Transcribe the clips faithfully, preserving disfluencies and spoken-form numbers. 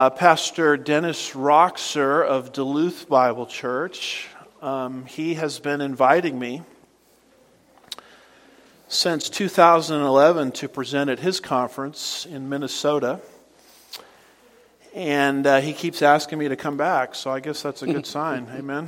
Uh, Pastor Dennis Roxer of Duluth Bible Church, um, he has been inviting me since two thousand eleven to present at his conference in Minnesota. And uh, he keeps asking me to come back, so I guess that's a good sign. Amen.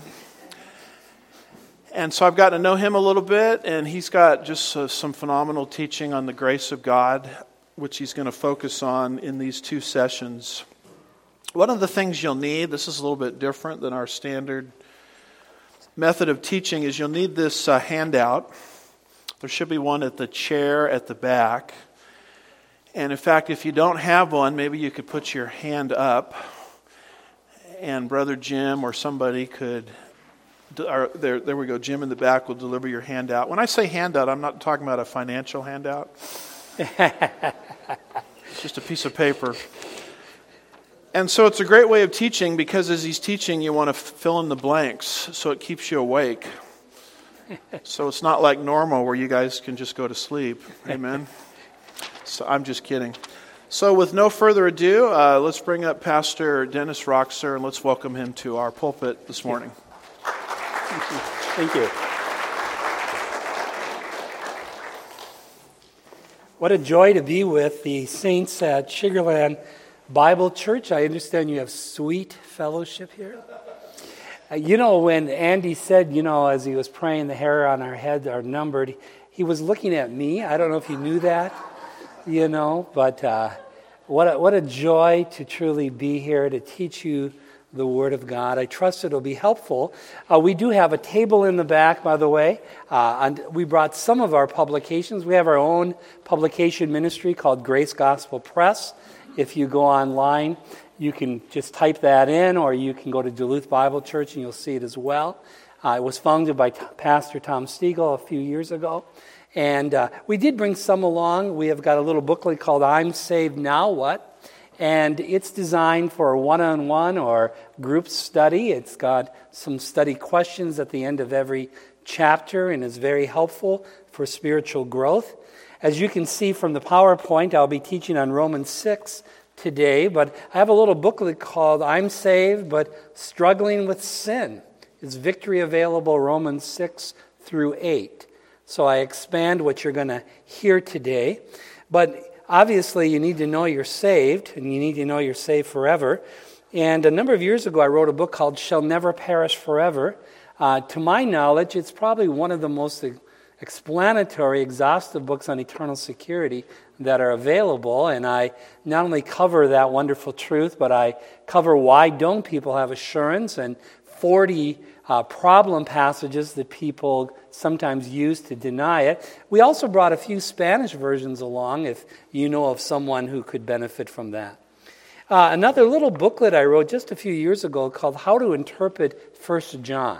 And so I've gotten to know him a little bit, and he's got just uh, some phenomenal teaching on the grace of God, which he's going to focus on in these two sessions. One of the things you'll need, this is a little bit different than our standard method of teaching, is you'll need this uh, handout. There should be one at the chair at the back. And in fact, if you don't have one, maybe you could put your hand up, and Brother Jim or somebody could, or there, there we go, Jim in the back will deliver your handout. When I say handout, I'm not talking about a financial handout. It's just a piece of paper. And so it's a great way of teaching, because as he's teaching, you want to fill in the blanks so it keeps you awake. So it's not like normal where you guys can just go to sleep. Amen. So I'm just kidding. So with no further ado, uh, let's bring up Pastor Dennis Roxer, and let's welcome him to our pulpit this morning. Thank you. What a joy to be with the saints at Sugar Land Bible Church. I understand you have sweet fellowship here. Uh, you know, when Andy said, you know, as he was praying, the hair on our head are numbered, he was looking at me. I don't know if you knew that, you know, but uh, what a, what a joy to truly be here to teach you the Word of God. I trust it'll be helpful. Uh, we do have a table in the back, by the way, uh, and we brought some of our publications. We have our own publication ministry called Grace Gospel Press. If you go online, you can just type that in, or you can go to Duluth Bible Church and you'll see it as well. Uh, it was founded by T- Pastor Tom Stiegel a few years ago. And uh, we did bring some along. We have got a little booklet called I'm Saved Now What? And it's designed for a one-on-one or group study. It's got some study questions at the end of every chapter and is very helpful for spiritual growth. As you can see from the PowerPoint, I'll be teaching on Romans six today, but I have a little booklet called I'm Saved, but Struggling with Sin. It's Victory Available, Romans six through eight. So I expand what you're going to hear today. But obviously, you need to know you're saved, and you need to know you're saved forever. And a number of years ago, I wrote a book called Shall Never Perish Forever. Uh, to my knowledge, it's probably one of the most explanatory, exhaustive books on eternal security that are available. And I not only cover that wonderful truth, but I cover why don't people have assurance, and forty uh, problem passages that people sometimes use to deny it. We also brought a few Spanish versions along if you know of someone who could benefit from that. Uh, another little booklet I wrote just a few years ago called How to Interpret First John.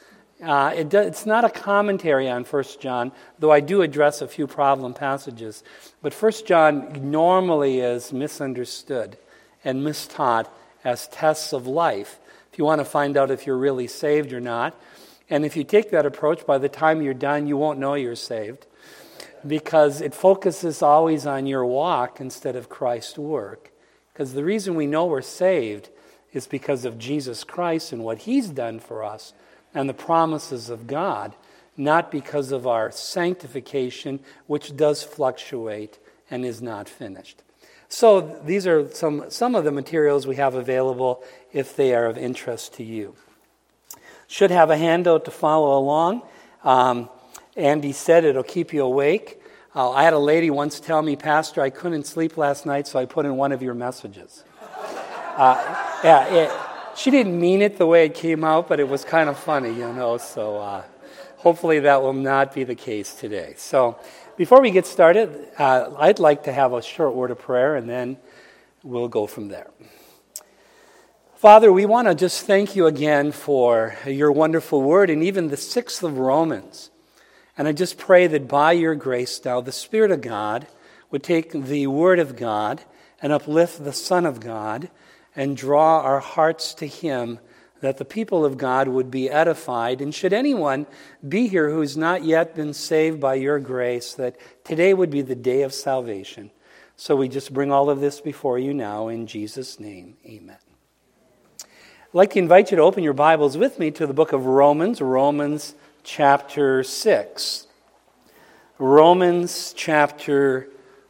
Uh, it do, it's not a commentary on First John, though I do address a few problem passages. But First John normally is misunderstood and mistaught as tests of life, if you want to find out if you're really saved or not. And if you take that approach, by the time you're done, you won't know you're saved, because it focuses always on your walk instead of Christ's work. Because the reason we know we're saved is because of Jesus Christ and what He's done for us and the promises of God, not because of our sanctification, which does fluctuate and is not finished. So these are some, some of the materials we have available if they are of interest to you. Should have a handout to follow along. Um, Andy said it'll keep you awake. Uh, I had a lady once tell me, Pastor, I couldn't sleep last night, so I put in one of your messages. Uh, yeah, it, she didn't mean it the way it came out, but it was kind of funny, you know, so uh, hopefully that will not be the case today. So before we get started, uh, I'd like to have a short word of prayer, and then we'll go from there. Father, we want to just thank you again for your wonderful word, and even the sixth of Romans. And I just pray that by your grace now, the Spirit of God would take the word of God and uplift the Son of God and draw our hearts to Him, that the people of God would be edified. And should anyone be here who has not yet been saved by your grace, that today would be the day of salvation. So we just bring all of this before you now in Jesus' name. Amen. I'd like to invite you to open your Bibles with me to the book of Romans, Romans chapter six. Romans chapter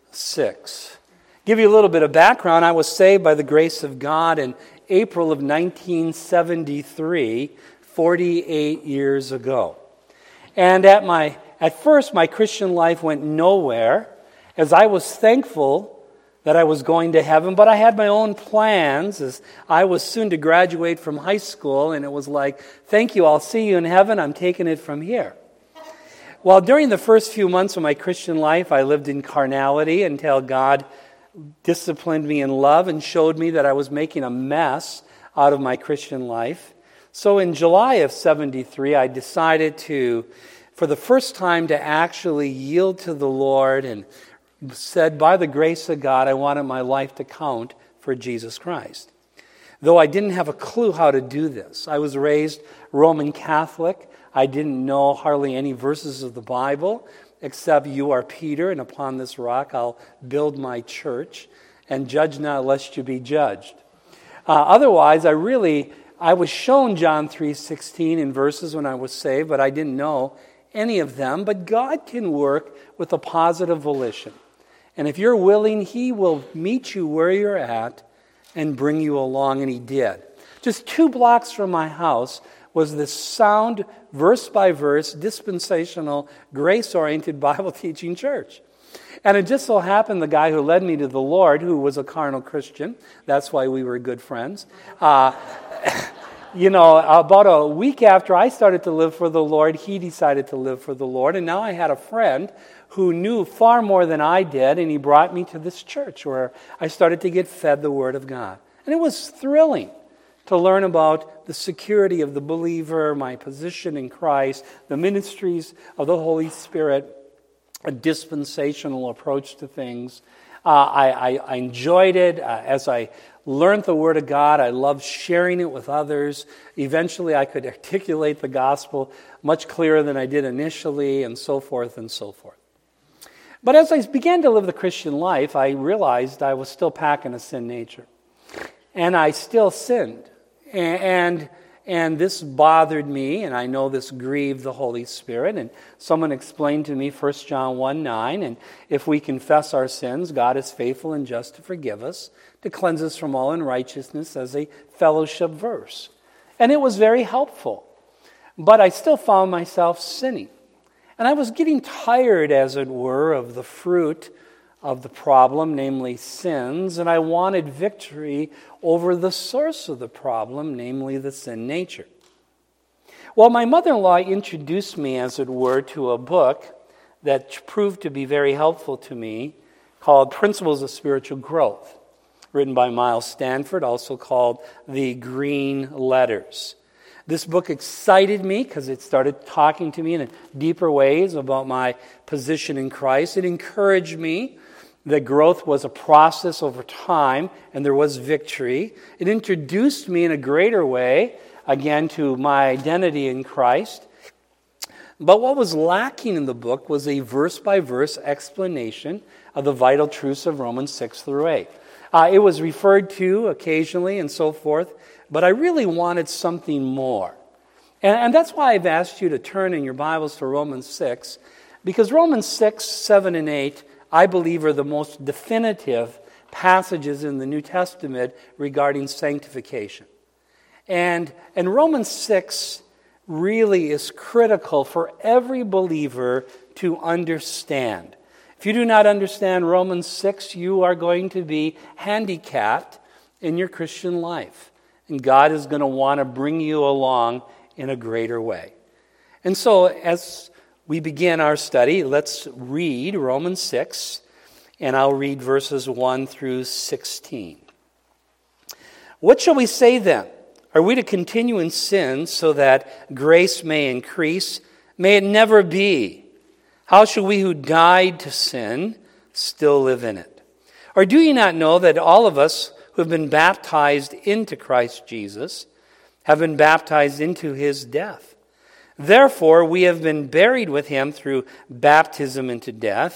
six. Give you a little bit of background. I was saved by the grace of God in April of nineteen seventy-three, forty-eight years ago. And at my at first, my Christian life went nowhere, as I was thankful that I was going to heaven, but I had my own plans as I was soon to graduate from high school, and it was like, thank you, I'll see you in heaven, I'm taking it from here. Well, during the first few months of my Christian life, I lived in carnality until God disciplined me in love and showed me that I was making a mess out of my Christian life. So in July of seventy-three, I decided to, for the first time, to actually yield to the Lord and said, by the grace of God, I wanted my life to count for Jesus Christ. Though I didn't have a clue how to do this. I was raised Roman Catholic. I didn't know hardly any verses of the Bible, except you are Peter, and upon this rock I'll build my church, and judge not lest you be judged. Uh, otherwise, I really, I was shown John three sixteen in verses when I was saved, but I didn't know any of them. But God can work with a positive volition. And if you're willing, He will meet you where you're at and bring you along, and He did. Just two blocks from my house was this sound, verse-by-verse, dispensational, grace-oriented Bible teaching church. And it just so happened the guy who led me to the Lord, who was a carnal Christian, that's why we were good friends, uh, you know, about a week after I started to live for the Lord, he decided to live for the Lord. And now I had a friend who knew far more than I did, and he brought me to this church where I started to get fed the Word of God. And it was thrilling to learn about the security of the believer, my position in Christ, the ministries of the Holy Spirit, a dispensational approach to things. Uh, I, I, I enjoyed it. Uh, as I learned the Word of God, I loved sharing it with others. Eventually, I could articulate the gospel much clearer than I did initially, and so forth and so forth. But as I began to live the Christian life, I realized I was still packing a sin nature. And I still sinned. And and this bothered me, and I know this grieved the Holy Spirit. And someone explained to me First John one nine, and if we confess our sins, God is faithful and just to forgive us, to cleanse us from all unrighteousness, as a fellowship verse. And it was very helpful. But I still found myself sinning. And I was getting tired, as it were, of the fruit of the problem, namely sins, and I wanted victory over the source of the problem, namely the sin nature. Well, my mother-in-law introduced me, as it were, to a book that proved to be very helpful to me called Principles of Spiritual Growth, written by Miles Stanford, also called The Green Letters. This book excited me because it started talking to me in deeper ways about my position in Christ. It encouraged me that growth was a process over time and there was victory. It introduced me in a greater way, again, to my identity in Christ. But what was lacking in the book was a verse-by-verse explanation of the vital truths of Romans six through eight. Uh, it was referred to occasionally and so forth, but I really wanted something more. And, and that's why I've asked you to turn in your Bibles to Romans six, because Romans six, seven, and eight, I believe, are the most definitive passages in the New Testament regarding sanctification. And, and Romans six really is critical for every believer to understand. If you do not understand Romans six, you are going to be handicapped in your Christian life. And God is going to want to bring you along in a greater way. And so as we begin our study, let's read Romans six, and I'll read verses one through sixteen. What shall we say then? Are we to continue in sin so that grace may increase? May it never be. How shall we who died to sin still live in it? Or do you not know that all of us who have been baptized into Christ Jesus have been baptized into his death? Therefore, we have been buried with him through baptism into death,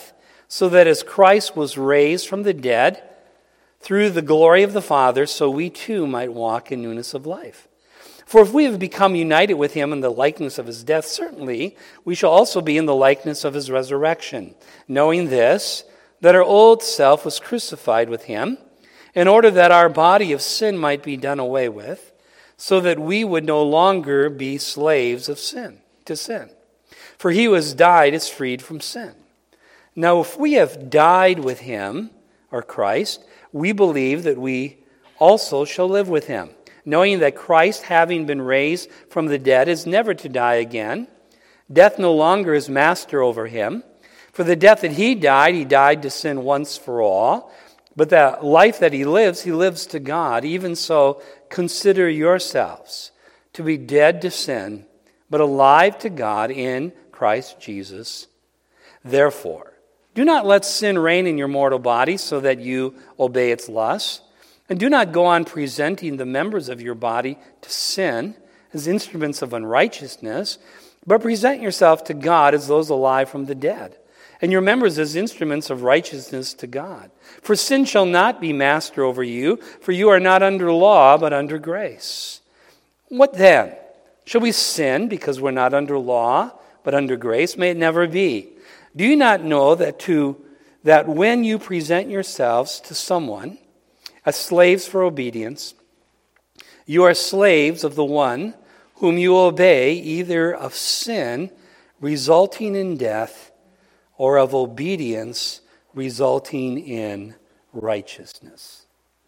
so that as Christ was raised from the dead through the glory of the Father, so we too might walk in newness of life. For if we have become united with him in the likeness of his death, certainly we shall also be in the likeness of his resurrection, knowing this, that our old self was crucified with him, in order that our body of sin might be done away with, so that we would no longer be slaves of sin, to sin. For he who has died is freed from sin. Now if we have died with him, or Christ, we believe that we also shall live with him, knowing that Christ, having been raised from the dead, is never to die again. Death no longer is master over him. For the death that he died, he died to sin once for all. But the life that he lives, he lives to God. Even so, consider yourselves to be dead to sin, but alive to God in Christ Jesus. Therefore, do not let sin reign in your mortal body so that you obey its lusts. And do not go on presenting the members of your body to sin as instruments of unrighteousness, but present yourself to God as those alive from the dead, and your members as instruments of righteousness to God. For sin shall not be master over you, for you are not under law, but under grace. What then? Shall we sin because we're not under law, but under grace? May it never be. Do you not know that to that when you present yourselves to someone as slaves for obedience, you are slaves of the one whom you obey, either of sin resulting in death or of obedience resulting in righteousness.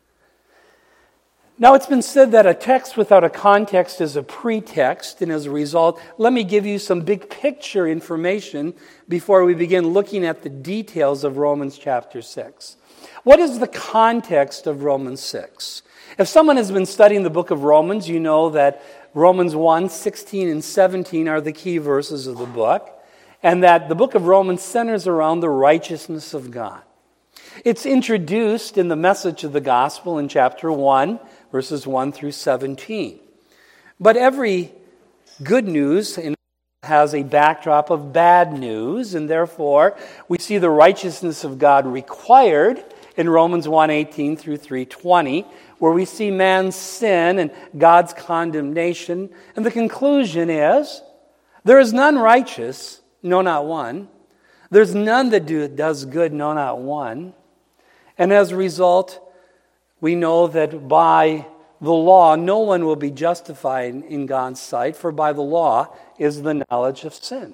Now, it's been said that a text without a context is a pretext, and as a result, let me give you some big picture information before we begin looking at the details of Romans chapter six. What is the context of Romans six? If someone has been studying the book of Romans, you know that Romans one, sixteen, and seventeen are the key verses of the book, and that the book of Romans centers around the righteousness of God. It's introduced in the message of the gospel in chapter one, verses one through seventeen. But every good news has a backdrop of bad news, and therefore we see the righteousness of God required in Romans one, eighteen through three twenty, where we see man's sin and God's condemnation. And the conclusion is, there is none righteous, no, not one. There's none that do, does good, no, not one. And as a result, we know that by the law, no one will be justified in God's sight, for by the law is the knowledge of sin.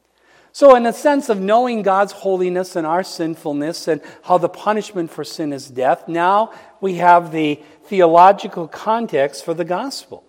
So in a sense of knowing God's holiness and our sinfulness and how the punishment for sin is death, now we have the theological context for the gospel.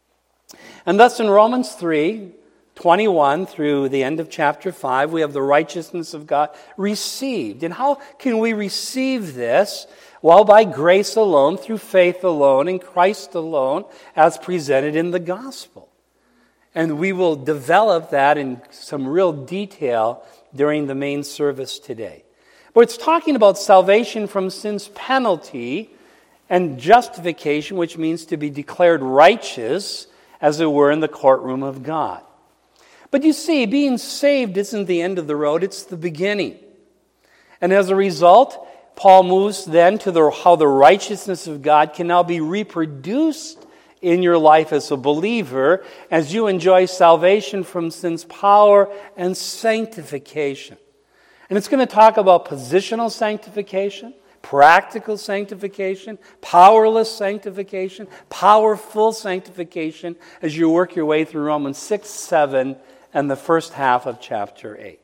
And thus in Romans three, twenty-one through the end of chapter five, we have the righteousness of God received. And how can we receive this? Well, by grace alone, through faith alone, in Christ alone, as presented in the gospel. And we will develop that in some real detail during the main service today. But it's talking about salvation from sin's penalty and justification, which means to be declared righteous, as it were, in the courtroom of God. But you see, being saved isn't the end of the road, it's the beginning. And as a result, Paul moves then to the, how the righteousness of God can now be reproduced in your life as a believer as you enjoy salvation from sin's power and sanctification. And it's going to talk about positional sanctification, practical sanctification, powerless sanctification, powerful sanctification as you work your way through Romans six, seven, and the first half of chapter eight.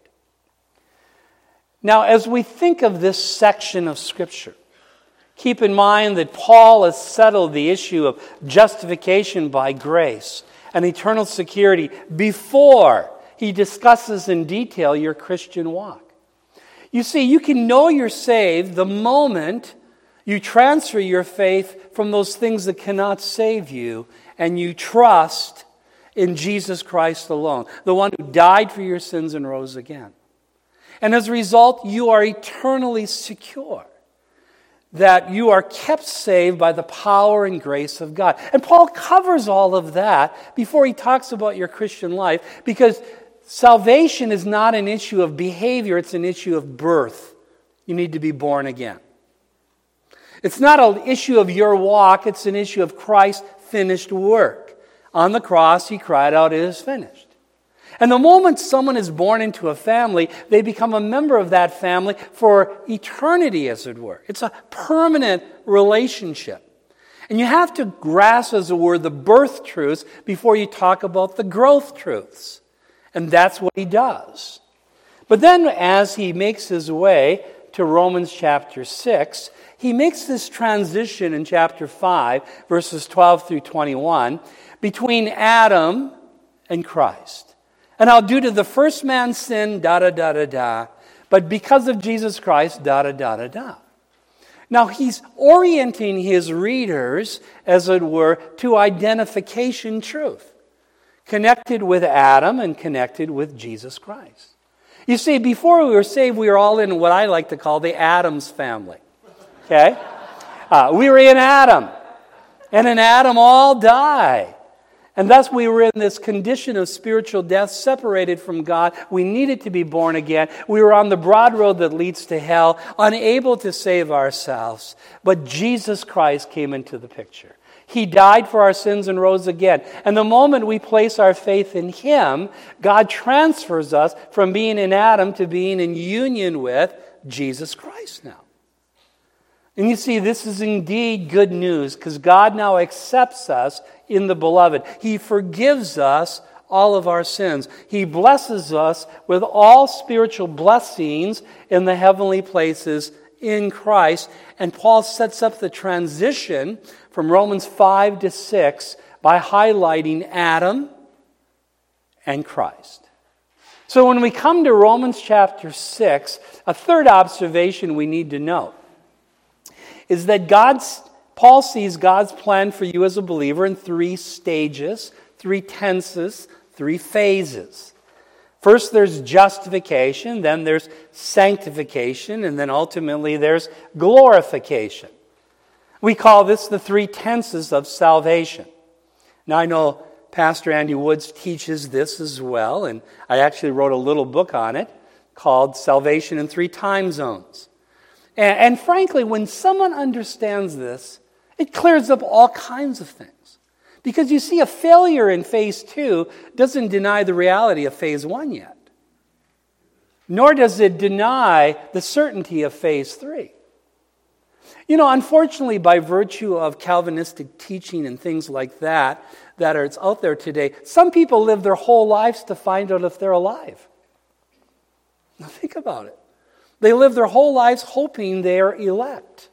Now, as we think of this section of Scripture, keep in mind that Paul has settled the issue of justification by grace and eternal security before he discusses in detail your Christian walk. You see, you can know you're saved the moment you transfer your faith from those things that cannot save you and you trust in Jesus Christ alone, the one who died for your sins and rose again. And as a result, you are eternally secure, that you are kept saved by the power and grace of God. And Paul covers all of that before he talks about your Christian life, because salvation is not an issue of behavior, it's an issue of birth You need to be born again. It's not an issue of your walk, it's an issue of Christ's finished work. On the cross, he cried out, "It is finished." And the moment someone is born into a family, they become a member of that family for eternity, as it were. It's a permanent relationship. And you have to grasp, as it were, the birth truths before you talk about the growth truths. And that's what he does. But then as he makes his way to Romans chapter six, he makes this transition in chapter five, verses twelve through twenty-one, between Adam and Christ. And I'll do to the first man sin, da da da da da, but because of Jesus Christ, da da da da da. Now he's orienting his readers, as it were, to identification truth, connected with Adam and connected with Jesus Christ. You see, before we were saved, we were all in what I like to call the Adams family. Okay? Uh, we were in Adam. And in Adam all die. And thus we were in this condition of spiritual death, separated from God. We needed to be born again. We were on the broad road that leads to hell, unable to save ourselves. But Jesus Christ came into the picture. He died for our sins and rose again. And the moment we place our faith in him, God transfers us from being in Adam to being in union with Jesus Christ now. And you see, this is indeed good news, because God now accepts us in the Beloved. He forgives us all of our sins. He blesses us with all spiritual blessings in the heavenly places in Christ. And Paul sets up the transition from Romans five to six by highlighting Adam and Christ. So when we come to Romans chapter six, a third observation we need to note is that God's, Paul sees God's plan for you as a believer in three stages, three tenses, three phases. First, there's justification, then there's sanctification, and then ultimately there's glorification. We call this the three tenses of salvation. Now, I know Pastor Andy Woods teaches this as well, and I actually wrote a little book on it called Salvation in Three Time Zones. And, and frankly, when someone understands this, it clears up all kinds of things. Because you see, a failure in phase two doesn't deny the reality of phase one yet. Nor does it deny the certainty of phase three. You know, unfortunately, by virtue of Calvinistic teaching and things like that, that are it's out there today, some people live their whole lives to find out if they're alive. Now think about it. They live their whole lives hoping they're elect.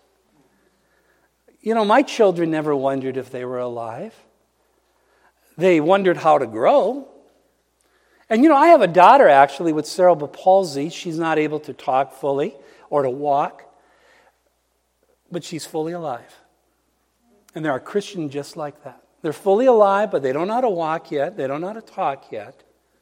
You know, my children never wondered if they were alive. They wondered how to grow. And you know, I have a daughter actually with cerebral palsy. She's not able to talk fully or to walk, but she's fully alive. And there are Christians just like that. They're fully alive, but they don't know how to walk yet. They don't know how to talk yet.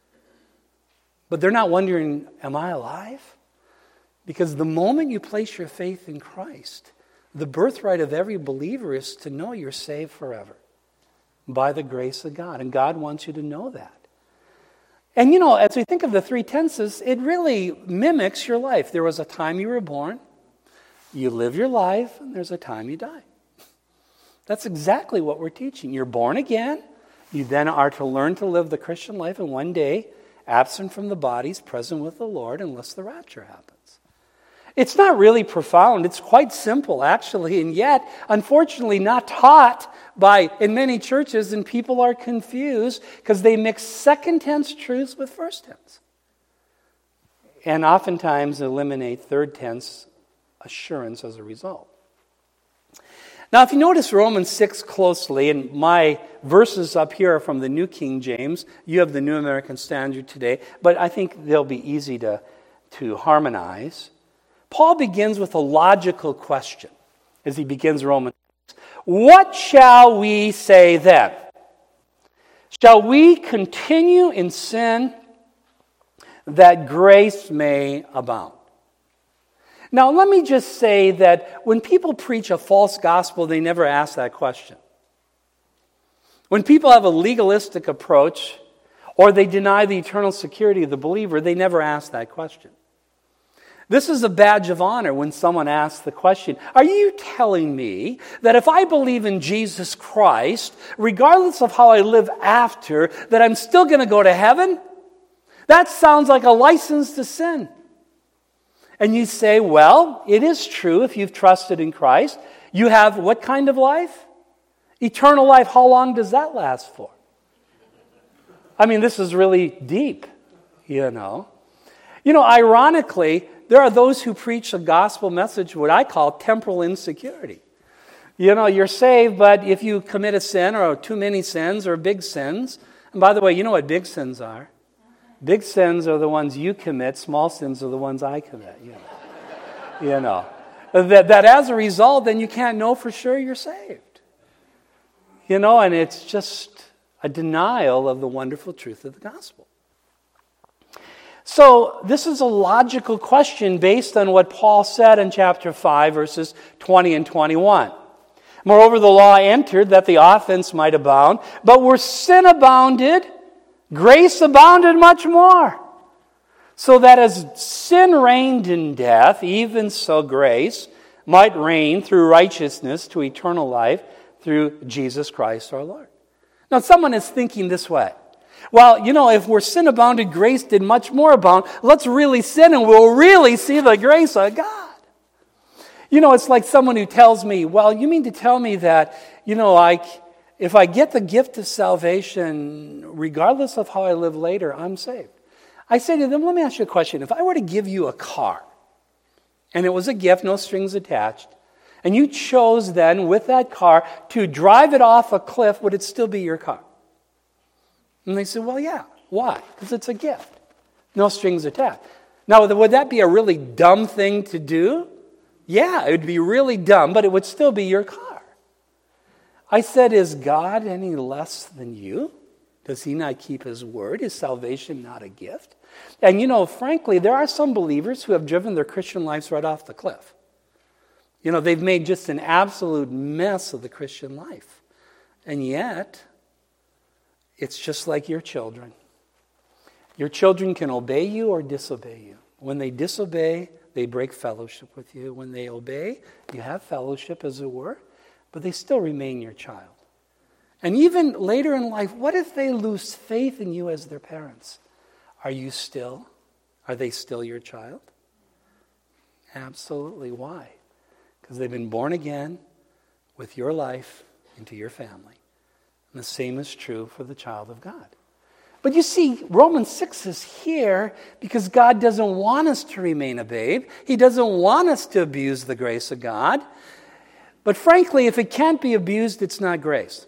But they're not wondering, am I alive? Because the moment you place your faith in Christ, the birthright of every believer is to know you're saved forever by the grace of God. And God wants you to know that. And you know, as we think of the three tenses, it really mimics your life. There was a time you were born, you live your life, and there's a time you die. That's exactly what we're teaching. You're born again. You then are to learn to live the Christian life, and one day, absent from the bodies, present with the Lord, unless the rapture happens. It's not really profound. It's quite simple, actually, and yet, unfortunately, not taught by in many churches, and people are confused because they mix second tense truths with first tense, and oftentimes eliminate third tense assurance as a result. Now, if you notice Romans six closely, and my verses up here are from the New King James, you have the New American Standard today, but I think they'll be easy to, to harmonize. Paul begins with a logical question as he begins Romans six. What shall we say then? Shall we continue in sin that grace may abound? Now, let me just say that when people preach a false gospel, they never ask that question. When people have a legalistic approach, or they deny the eternal security of the believer, they never ask that question. This is a badge of honor when someone asks the question, are you telling me that if I believe in Jesus Christ, regardless of how I live after, that I'm still going to go to heaven? That sounds like a license to sin. And you say, well, it is true if you've trusted in Christ. You have what kind of life? Eternal life. How long does that last for? I mean, this is really deep, you know. You know, ironically, there are those who preach a gospel message, what I call temporal insecurity. You know, you're saved, but if you commit a sin or too many sins or big sins, and by the way, you know what big sins are? Big sins are the ones you commit. Small sins are the ones I commit. You know, you know. That, that as a result, then you can't know for sure you're saved. You know, and it's just a denial of the wonderful truth of the gospel. So this is a logical question based on what Paul said in chapter five, verses twenty and twenty-one. Moreover, the law entered that the offense might abound, but where sin abounded, grace abounded much more. So that as sin reigned in death, even so grace might reign through righteousness to eternal life through Jesus Christ our Lord. Now, someone is thinking this way. Well, you know, if where sin abounded, grace did much more abound. Let's really sin and we'll really see the grace of God. You know, it's like someone who tells me, well, you mean to tell me that, you know, I, if I get the gift of salvation, regardless of how I live later, I'm saved. I say to them, let me ask you a question. If I were to give you a car, and it was a gift, no strings attached, and you chose then with that car to drive it off a cliff, would it still be your car? And they said, well, yeah. Why? Because it's a gift. No strings attached. Now, would that be a really dumb thing to do? Yeah, it would be really dumb, but it would still be your car. I said, is God any less than you? Does he not keep his word? Is salvation not a gift? And you know, frankly, there are some believers who have driven their Christian lives right off the cliff. You know, they've made just an absolute mess of the Christian life. And yet, it's just like your children. Your children can obey you or disobey you. When they disobey, they break fellowship with you. When they obey, you have fellowship, as it were, but they still remain your child. And even later in life, what if they lose faith in you as their parents? Are you still? Are they still your child? Absolutely. Why? Because they've been born again with your life into your family. And the same is true for the child of God. But you see, Romans six is here because God doesn't want us to remain a babe. He doesn't want us to abuse the grace of God. But frankly, if it can't be abused, it's not grace.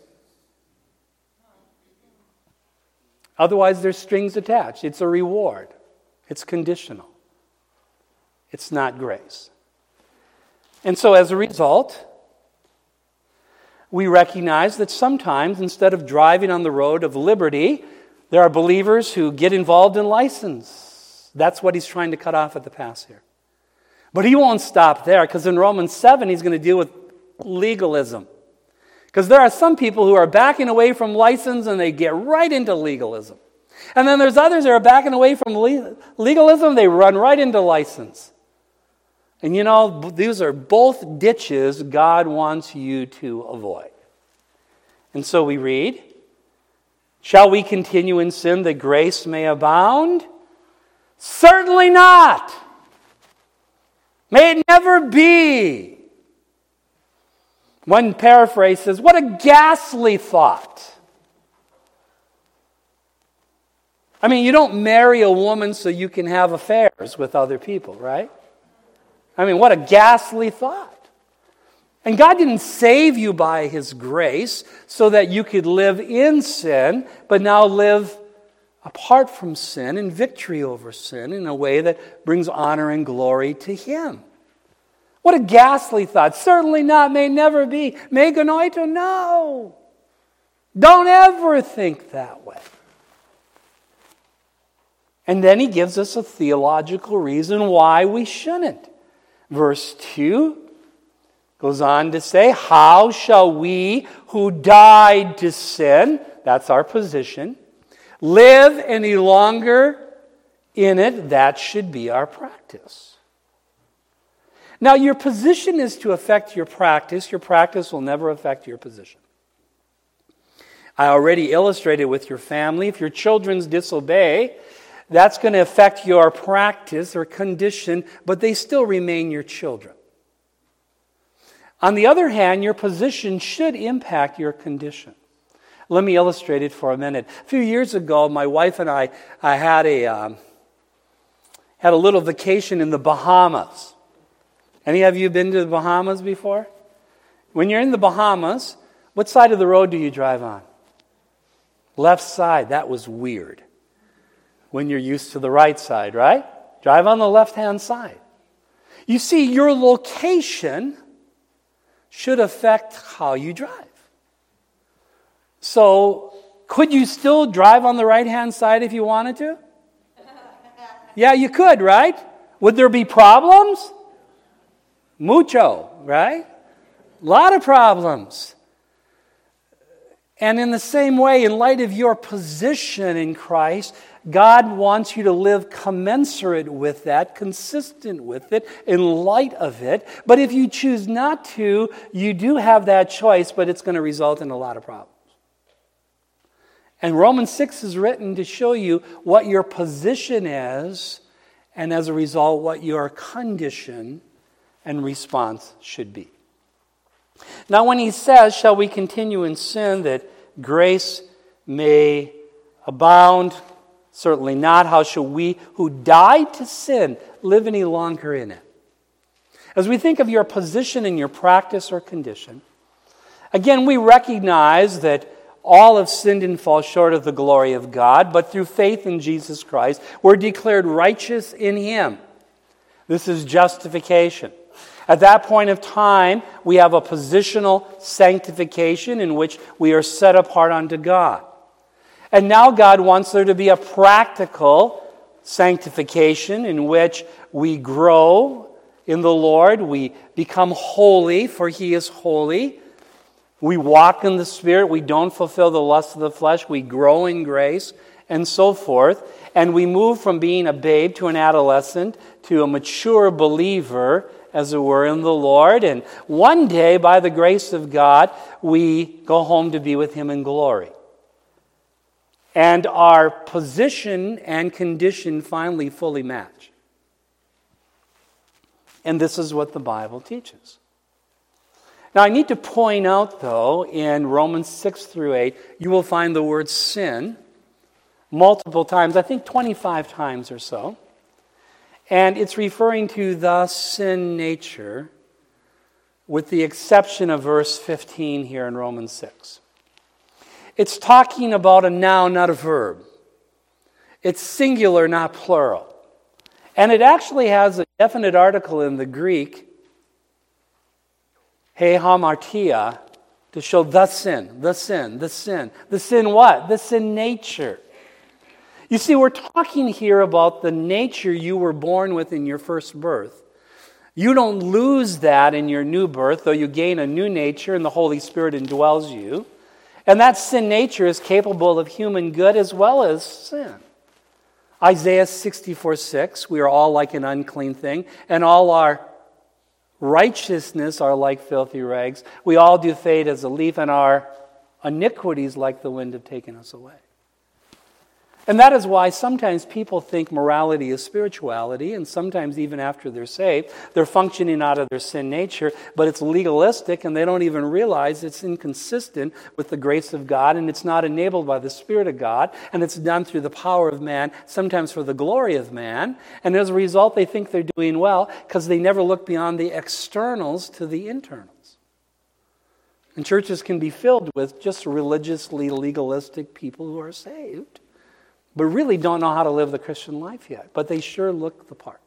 Otherwise, there's strings attached. It's a reward. It's conditional. It's not grace. And so as a result, we recognize that sometimes, instead of driving on the road of liberty, there are believers who get involved in license. That's what he's trying to cut off at the pass here. But he won't stop there, because in Romans seven, he's going to deal with legalism. Because there are some people who are backing away from license and they get right into legalism. And then there's others that are backing away from legalism, they run right into license. And you know, these are both ditches God wants you to avoid. And so we read, shall we continue in sin that grace may abound? Certainly not. May it never be. One paraphrase says, what a ghastly thought. I mean, you don't marry a woman so you can have affairs with other people, right? I mean, what a ghastly thought. And God didn't save you by his grace so that you could live in sin, but now live apart from sin in victory over sin in a way that brings honor and glory to him. What a ghastly thought. Certainly not, may never be. Me genoito, no. Don't ever think that way. And then he gives us a theological reason why we shouldn't. Verse two goes on to say, how shall we who died to sin, that's our position, live any longer in it? That should be our practice. Now, your position is to affect your practice. Your practice will never affect your position. I already illustrated with your family. If your children disobey, that's going to affect your practice or condition, but they still remain your children. On the other hand, your position should impact your condition. Let me illustrate it for a minute. A few years ago, my wife and I, I had a um, had a little vacation in the Bahamas. Any of you been to the Bahamas before? When you're in the Bahamas, what side of the road do you drive on? Left side. That was weird. When you're used to the right side, right? Drive on the left-hand side. You see, your location should affect how you drive. So, could you still drive on the right-hand side if you wanted to? Yeah, you could, right? Would there be problems? Mucho, right? A lot of problems. And in the same way, in light of your position in Christ, God wants you to live commensurate with that, consistent with it, in light of it. But if you choose not to, you do have that choice, but it's going to result in a lot of problems. And Romans six is written to show you what your position is, and as a result, what your condition and response should be. Now, when he says, shall we continue in sin that grace may abound? Certainly not. How shall we who died to sin live any longer in it? As we think of your position in your practice or condition, again, we recognize that all have sinned and fall short of the glory of God, but through faith in Jesus Christ, we're declared righteous in Him. This is justification. At that point of time, we have a positional sanctification in which we are set apart unto God. And now God wants there to be a practical sanctification in which we grow in the Lord, we become holy, for He is holy. We walk in the Spirit, we don't fulfill the lust of the flesh, we grow in grace, and so forth. And we move from being a babe to an adolescent to a mature believer, as it were, in the Lord. And one day, by the grace of God, we go home to be with Him in glory. And our position and condition finally fully match. And this is what the Bible teaches. Now, I need to point out, though, in Romans six through eight, you will find the word sin multiple times, I think twenty-five times or so. And it's referring to the sin nature, with the exception of verse fifteen here in Romans six. It's talking about a noun, not a verb. It's singular, not plural. And it actually has a definite article in the Greek, he hamartia, to show the sin, the sin, the sin. The sin what? The sin nature. You see, we're talking here about the nature you were born with in your first birth. You don't lose that in your new birth, though you gain a new nature and the Holy Spirit indwells you. And that sin nature is capable of human good as well as sin. Isaiah sixty-four six, we are all like an unclean thing, and all our righteousness are like filthy rags. We all do fade as a leaf, and our iniquities like the wind have taken us away. And that is why sometimes people think morality is spirituality, and sometimes even after they're saved, they're functioning out of their sin nature, but it's legalistic, and they don't even realize it's inconsistent with the grace of God, and it's not enabled by the Spirit of God, and it's done through the power of man, sometimes for the glory of man, and as a result, they think they're doing well because they never look beyond the externals to the internals. And churches can be filled with just religiously legalistic people who are saved, but really don't know how to live the Christian life yet. But they sure look the part.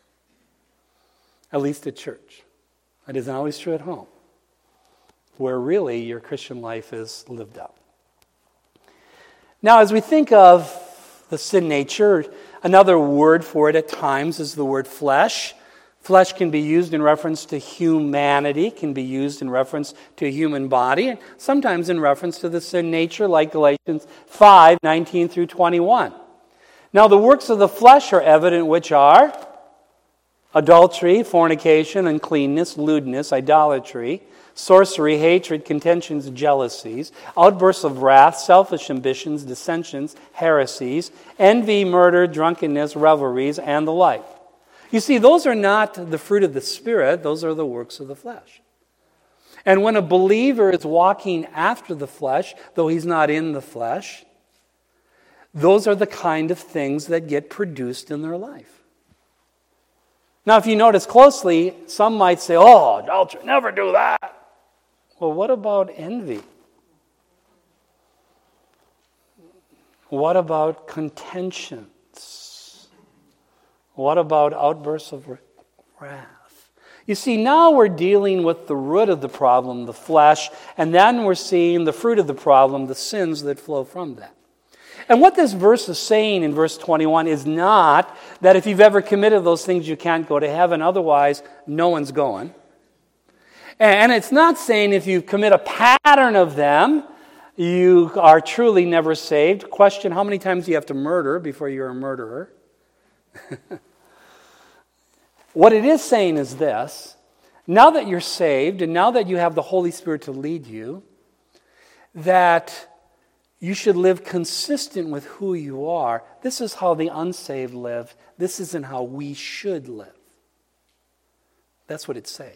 At least at church. It isn't always true at home, where really your Christian life is lived out. Now, as we think of the sin nature, another word for it at times is the word flesh. Flesh can be used in reference to humanity, can be used in reference to a human body, and sometimes in reference to the sin nature, like Galatians five, nineteen through twenty-one. Now, the works of the flesh are evident, which are adultery, fornication, uncleanness, lewdness, idolatry, sorcery, hatred, contentions, jealousies, outbursts of wrath, selfish ambitions, dissensions, heresies, envy, murder, drunkenness, revelries, and the like. You see, those are not the fruit of the Spirit, those are the works of the flesh. And when a believer is walking after the flesh, though he's not in the flesh, those are the kind of things that get produced in their life. Now, if you notice closely, some might say, oh, adultery, never do that. Well, what about envy? What about contentions? What about outbursts of wrath? You see, now we're dealing with the root of the problem, the flesh, and then we're seeing the fruit of the problem, the sins that flow from that. And what this verse is saying in verse twenty-one is not that if you've ever committed those things, you can't go to heaven. Otherwise, no one's going. And it's not saying if you commit a pattern of them, you are truly never saved. Question, how many times do you have to murder before you're a murderer? What it is saying is this: now that you're saved and now that you have the Holy Spirit to lead you, that you should live consistent with who you are. This is how the unsaved live. This isn't how we should live. That's what it's saying.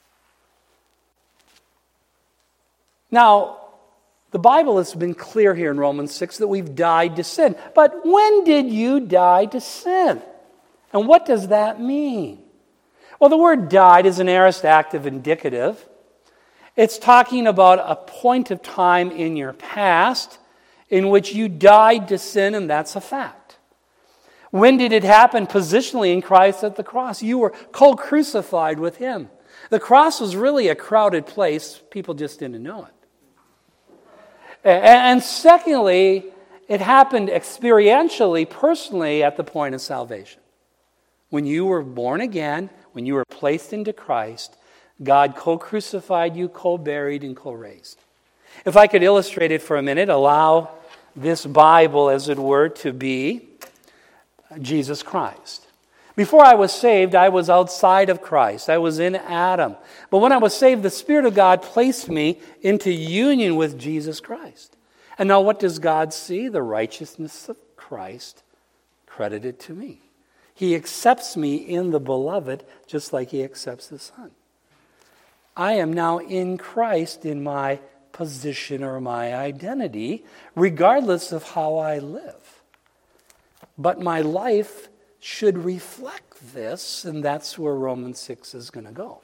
Now, the Bible has been clear here in Romans six that we've died to sin. But when did you die to sin? And what does that mean? Well, the word died is an aorist active indicative. It's talking about a point of time in your past in which you died to sin, and that's a fact. When did it happen? Positionally in Christ at the cross. You were co-crucified with Him. The cross was really a crowded place. People just didn't know it. And secondly, it happened experientially, personally, at the point of salvation. When you were born again, when you were placed into Christ, God co-crucified you, co-buried, and co-raised. If I could illustrate it for a minute, allow this Bible, as it were, to be Jesus Christ. Before I was saved, I was outside of Christ. I was in Adam. But when I was saved, the Spirit of God placed me into union with Jesus Christ. And now what does God see? The righteousness of Christ credited to me. He accepts me in the beloved just like He accepts the Son. I am now in Christ in my position or my identity, regardless of how I live. But my life should reflect this, and that's where Romans six is going to go.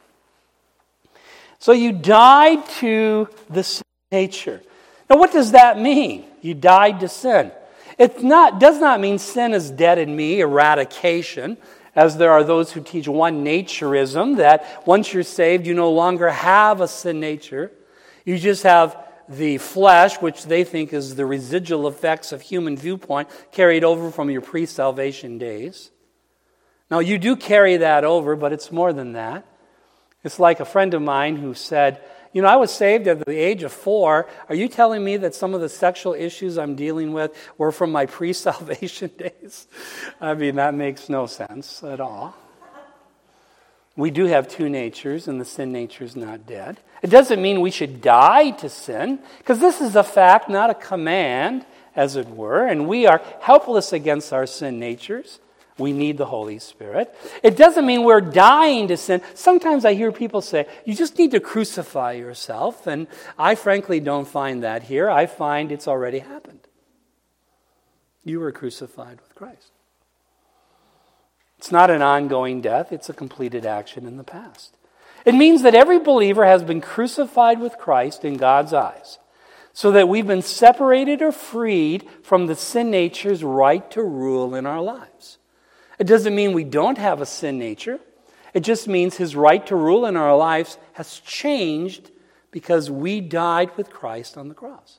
So you died to the sin nature. Now what does that mean? You died to sin. It not, does not mean sin is dead in me, eradication, as there are those who teach one-naturism, that once you're saved, you no longer have a sin nature. You just have the flesh, which they think is the residual effects of human viewpoint, carried over from your pre-salvation days. Now, you do carry that over, but it's more than that. It's like a friend of mine who said, you know, I was saved at the age of four. Are you telling me that some of the sexual issues I'm dealing with were from my pre-salvation days? I mean, that makes no sense at all. We do have two natures, and the sin nature is not dead. It doesn't mean we should die to sin, because this is a fact, not a command, as it were, and we are helpless against our sin natures. We need the Holy Spirit. It doesn't mean we're dying to sin. Sometimes I hear people say, you just need to crucify yourself, and I frankly don't find that here. I find it's already happened. You were crucified with Christ. It's not an ongoing death, it's a completed action in the past. It means that every believer has been crucified with Christ in God's eyes, so that we've been separated or freed from the sin nature's right to rule in our lives. It doesn't mean we don't have a sin nature. It just means His right to rule in our lives has changed because we died with Christ on the cross.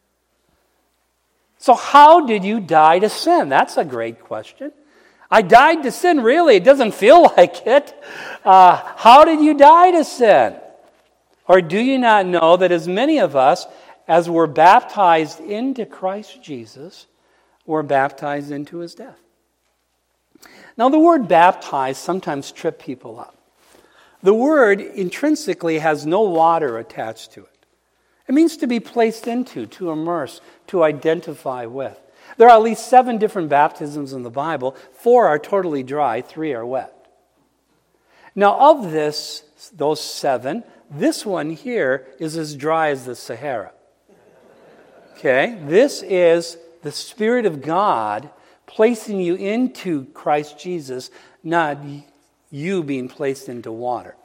So how did you die to sin? That's a great question. I died to sin, really. It doesn't feel like it. Uh, how did you die to sin? Or do you not know that as many of us as were baptized into Christ Jesus were baptized into His death? Now, the word baptize sometimes trip people up. The word intrinsically has no water attached to it. It means to be placed into, to immerse, to identify with. There are at least seven different baptisms in the Bible. Four are totally dry, three are wet. Now, of this, those seven, this one here is as dry as the Sahara. Okay? This is the Spirit of God placing you into Christ Jesus, not you being placed into water.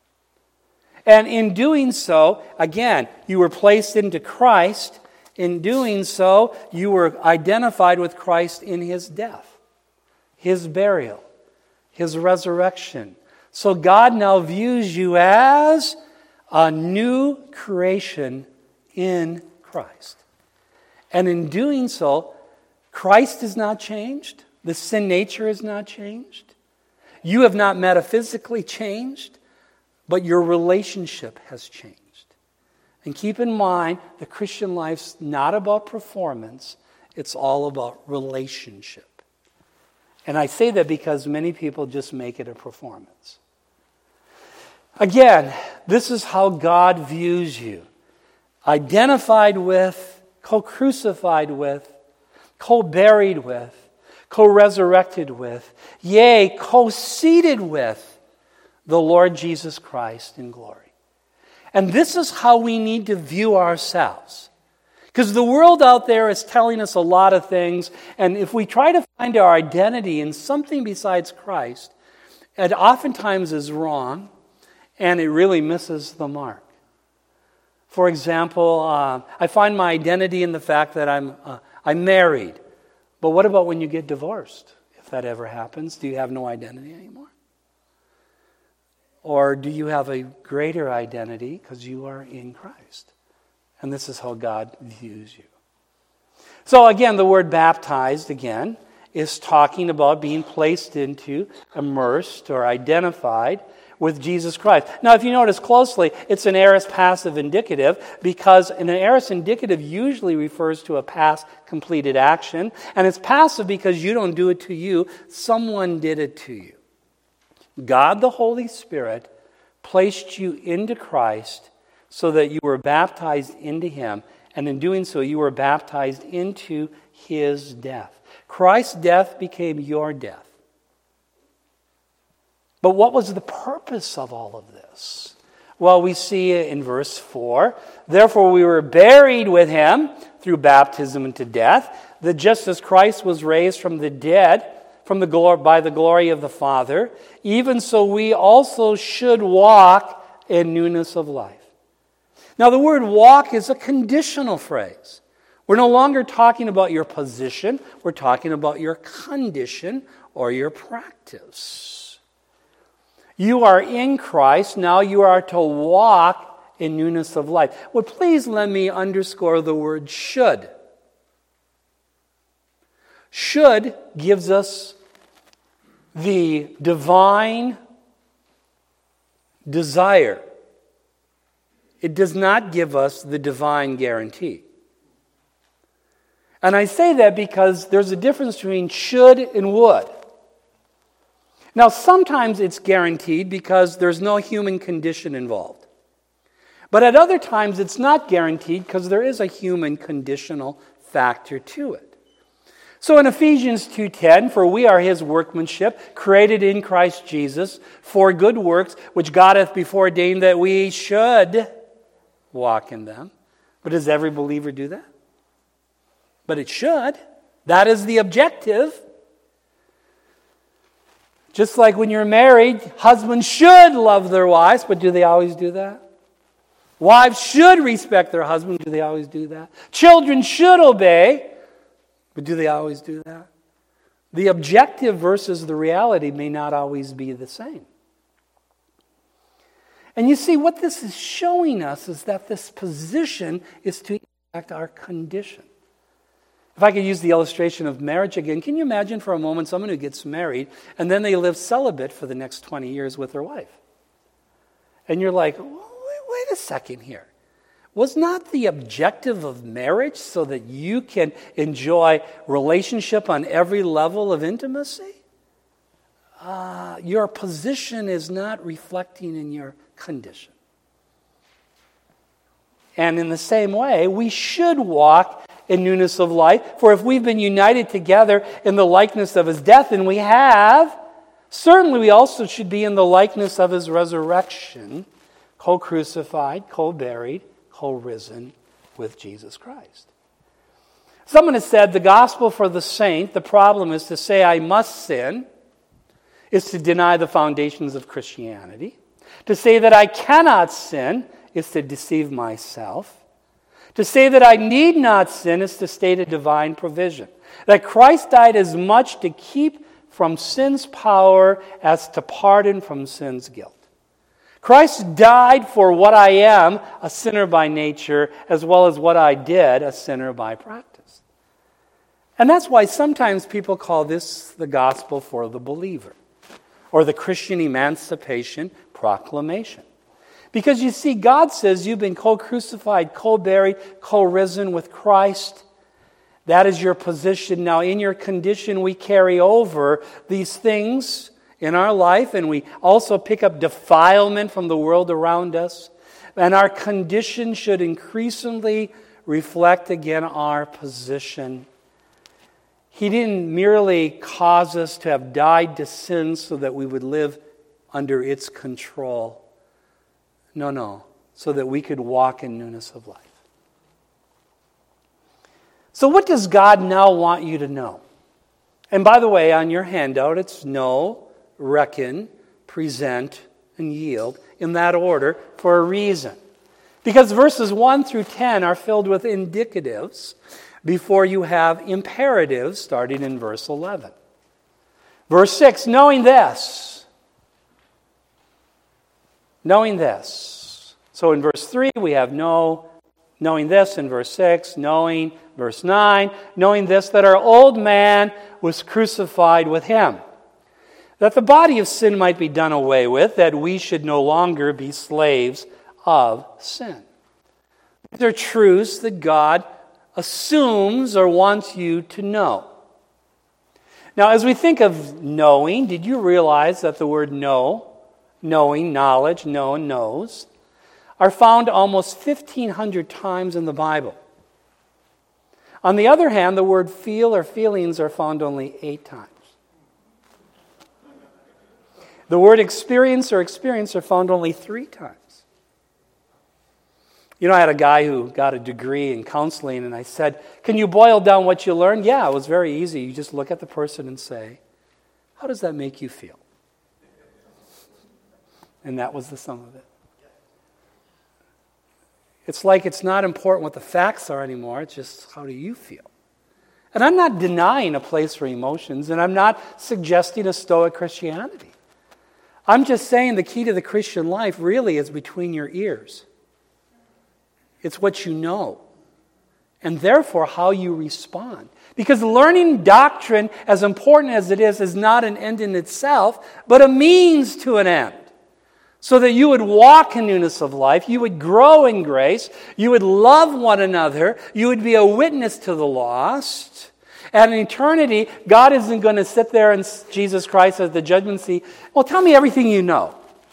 And in doing so, again, you were placed into Christ. In doing so, you were identified with Christ in His death, His burial, His resurrection. So God now views you as a new creation in Christ. And in doing so, Christ is not changed. The sin nature is not changed. You have not metaphysically changed, but your relationship has changed. And keep in mind, the Christian life's not about performance. It's all about relationship. And I say that because many people just make it a performance. Again, this is how God views you. Identified with, co-crucified with, co-buried with, co-resurrected with, yea, co-seated with the Lord Jesus Christ in glory. And this is how we need to view ourselves. Because the world out there is telling us a lot of things, and if we try to find our identity in something besides Christ, it oftentimes is wrong, and it really misses the mark. For example, uh, I find my identity in the fact that I'm uh, I'm married. But what about when you get divorced? If that ever happens, do you have no identity anymore? Or do you have a greater identity because you are in Christ? And this is how God views you. So again, the word baptized, again, is talking about being placed into, immersed, or identified with Jesus Christ. Now, if you notice closely, it's an aorist passive indicative because an aorist indicative usually refers to a past completed action, and it's passive because you don't do it to you, someone did it to you. God the Holy Spirit placed you into Christ so that you were baptized into Him, and in doing so, you were baptized into His death. Christ's death became your death. But what was the purpose of all of this? Well, we see in verse four, therefore we were buried with Him through baptism into death, that just as Christ was raised from the dead from the glory, by the glory of the Father, even so we also should walk in newness of life. Now the word walk is a conditional phrase. We're no longer talking about your position, we're talking about your condition or your practice. You are in Christ, now you are to walk in newness of life. Well, please let me underscore the word should. Should gives us the divine desire. It does not give us the divine guarantee. And I say that because there's a difference between should and would. Now, sometimes it's guaranteed because there's no human condition involved. But at other times, it's not guaranteed because there is a human conditional factor to it. So in Ephesians two ten, for we are His workmanship, created in Christ Jesus, for good works, which God hath before ordained that we should walk in them. But does every believer do that? But it should. That is the objective. Just like when you're married, husbands should love their wives, but do they always do that? Wives should respect their husband, do they always do that? Children should obey, but do they always do that? The objective versus the reality may not always be the same. And you see, what this is showing us is that this position is to impact our condition. If I could use the illustration of marriage again, can you imagine for a moment someone who gets married and then they live celibate for the next twenty years with their wife? And you're like, wait, wait a second here. Was not the objective of marriage so that you can enjoy relationship on every level of intimacy? uh, your position is not reflecting in your condition. And in the same way, we should walk in newness of life. For if we've been united together in the likeness of his death, and we have, certainly we also should be in the likeness of his resurrection, co-crucified, co-buried, co-risen with Jesus Christ. Someone has said the gospel for the saint, the problem is to say I must sin, is to deny the foundations of Christianity. To say that I cannot sin is to deceive myself. To say that I need not sin is to state a divine provision. That Christ died as much to keep from sin's power as to pardon from sin's guilt. Christ died for what I am, a sinner by nature, as well as what I did, a sinner by practice. And that's why sometimes people call this the gospel for the believer, or the Christian emancipation proclamation. Because you see, God says you've been co-crucified, co-buried, co-risen with Christ. That is your position. Now, in your condition, we carry over these things in our life, and we also pick up defilement from the world around us. And our condition should increasingly reflect again our position. He didn't merely cause us to have died to sin so that we would live under its control. No, no, so that we could walk in newness of life. So what does God now want you to know? And by the way, on your handout, it's know, reckon, present, and yield in that order for a reason. Because verses one through ten are filled with indicatives before you have imperatives starting in verse eleven. Verse six, knowing this. Knowing this. So in verse three, we have know, knowing this. In verse six, knowing. Verse nine, knowing this, that our old man was crucified with him, that the body of sin might be done away with, that we should no longer be slaves of sin. These are truths that God assumes or wants you to know. Now, as we think of knowing, did you realize that the word know, knowing, knowledge, know, and knows, are found almost fifteen hundred times in the Bible? On the other hand, the word feel or feelings are found only eight times. The word experience or experience are found only three times. You know, I had a guy who got a degree in counseling, and I said, can you boil down what you learned? Yeah, it was very easy. You just look at the person and say, how does that make you feel? And that was the sum of it. It's like it's not important what the facts are anymore. It's just, how do you feel? And I'm not denying a place for emotions, and I'm not suggesting a Stoic Christianity. I'm just saying the key to the Christian life really is between your ears. It's what you know, and therefore how you respond. Because learning doctrine, as important as it is, is not an end in itself, but a means to an end. So that you would walk in newness of life, you would grow in grace, you would love one another, you would be a witness to the lost. And in eternity, God isn't going to sit there and Jesus Christ at the judgment seat, well, tell me everything you know.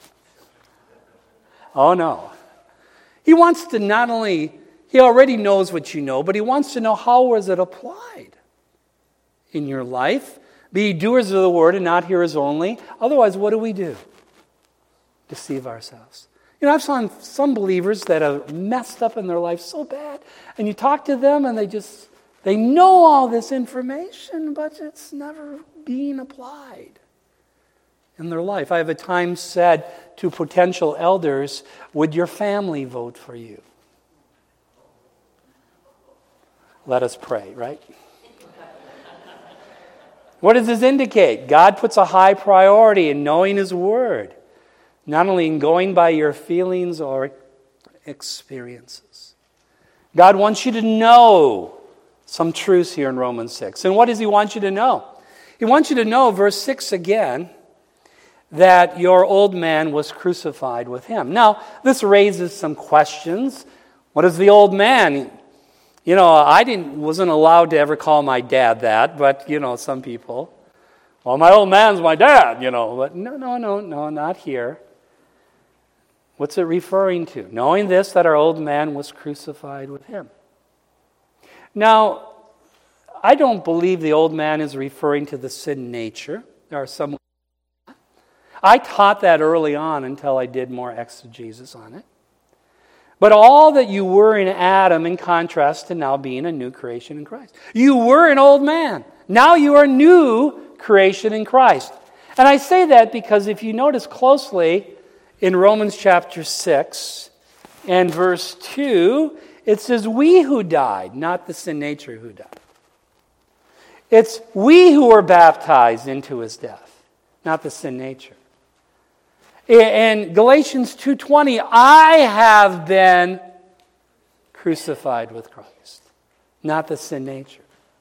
Oh, no. He wants to not only, he already knows what you know, but he wants to know how was it applied in your life. Be doers of the word and not hearers only. Otherwise, what do we do? Deceive ourselves. You know, I've seen some believers that are messed up in their life so bad, and you talk to them and they just, they know all this information, but it's never being applied in their life. I have at times said to potential elders, would your family vote for you? Let us pray, right? What does this indicate? God puts a high priority in knowing His Word. Not only in going by your feelings or experiences. God wants you to know some truths here in Romans six. And what does He want you to know? He wants you to know, verse six again, that your old man was crucified with Him. Now, this raises some questions. What is the old man? You know, I didn't wasn't allowed to ever call my dad that, but, you know, some people. Well, my old man's my dad, you know. But no, no, no, no, not here. What's it referring to? Knowing this, that our old man was crucified with him. Now, I don't believe the old man is referring to the sin nature. There are some. I taught that early on until I did more exegesis on it. But all that you were in Adam in contrast to now being a new creation in Christ. You were an old man. Now you are new creation in Christ. And I say that because if you notice closely in Romans chapter six and verse two, it says, we who died, not the sin nature who died. It's we who were baptized into his death, not the sin nature. In Galatians two twenty, I have been crucified with Christ, not the sin nature.